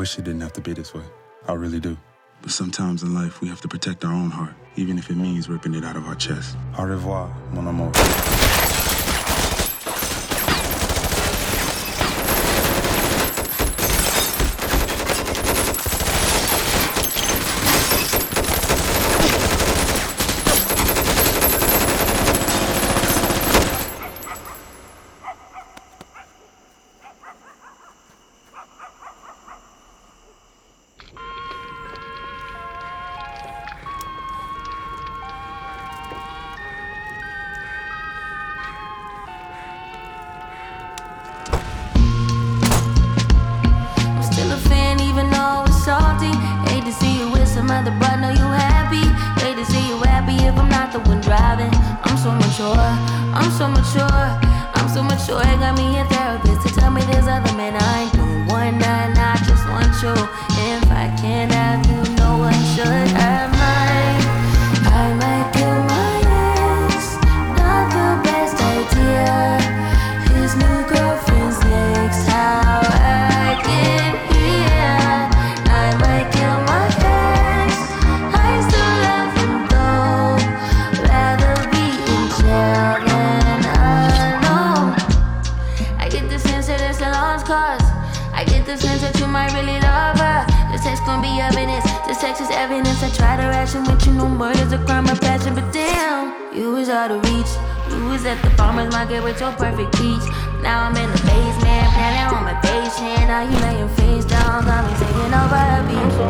wish it didn't have to be this way. I really do. But sometimes in life, we have to protect our own heart, even if it means ripping it out of our chest. Au revoir, mon amour. Mother, but know you happy. Hate to see you happy if I'm not the one driving. I'm so mature, I'm so mature, I'm so mature. It got me a therapist to tell me there's other men I ain't doing one night. I just want you. If I can't have you, no one should have mine. I might kill my ex, not the best idea. His new girlfriend's next, how I get here. I might kill my ex. I still love him though. Rather be in jail than alone. I get the sense that it's a lost cause. I get the sense that you might really love her. This text gon' be evidence. This text is evidence. I try to ration with you, no murder's a crime of passion. But damn, you was out of reach. You was at the farmer's market with your perfect peach. Now I'm in the basement, planning on my patient. Now you laying face down, got me taking over the beach.